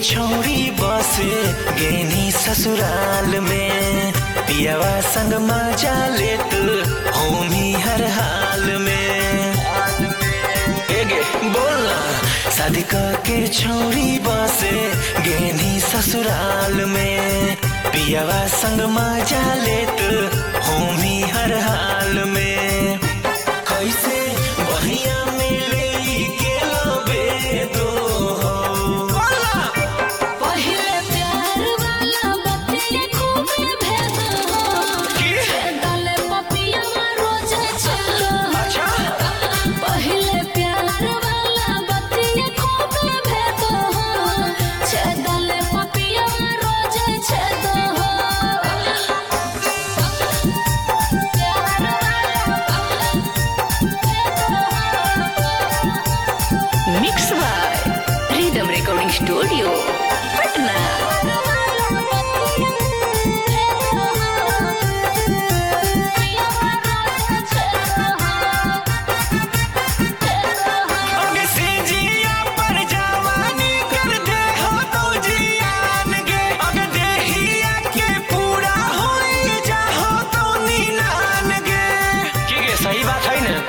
छौरी बसे गेनी ससुराल में, पियावा संग मजा लेत होमी हर हाल में। एगे बोलना शादी के छौरी बसे गेनी ससुराल में, पियावा संग मजा लेत होमी हर हाल में। कैसे बहिया में ले के लबे दो mix by rhythm recording studio Patna. सही बात है ना।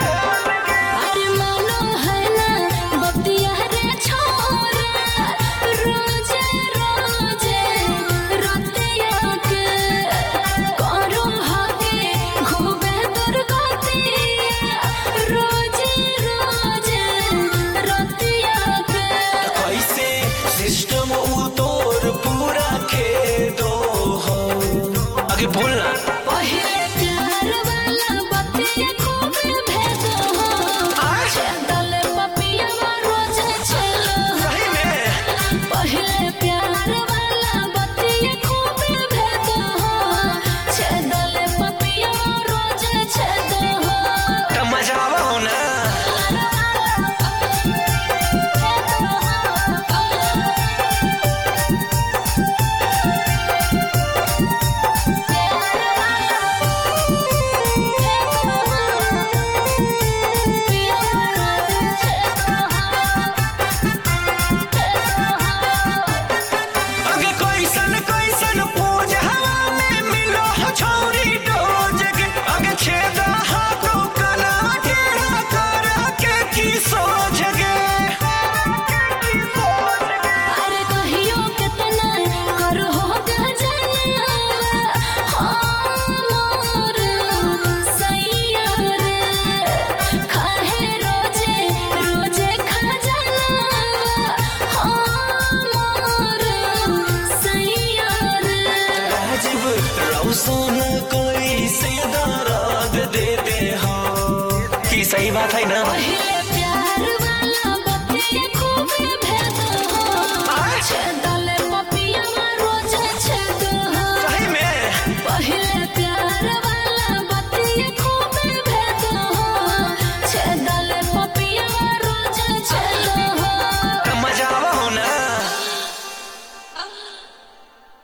सिस्टम उतोर पूरा के दो हो आगे बोलना। पहले प्यार वाला बतिया खूब भेदो हो, छेदल पपिया रोज चलो। सही में पहले प्यार वाला बतिया खूब भेदो हो, छेदल पपिया रोज छेदो हो। तो मजा आवा हो ना। सोना कोई से दर्द देते हो कि सही बात है ना।